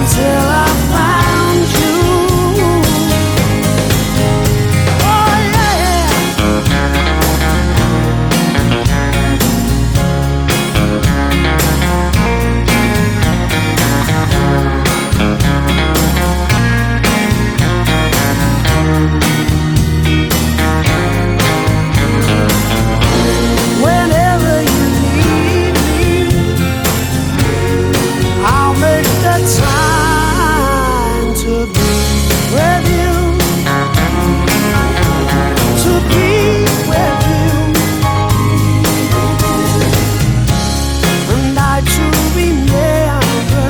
till I found you. Oh yeah. Whenever you need me, I'll make the time to be with you, to be with you. And I to remember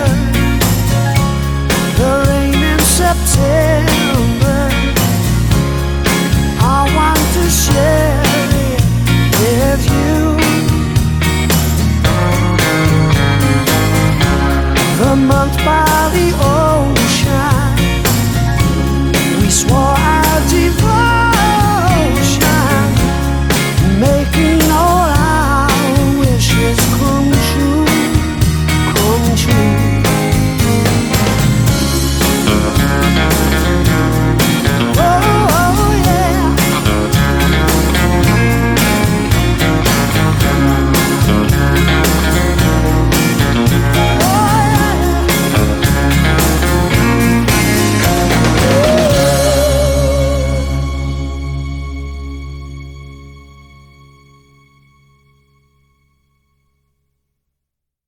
the rain in September. I want to share it with you. The month by the ocean.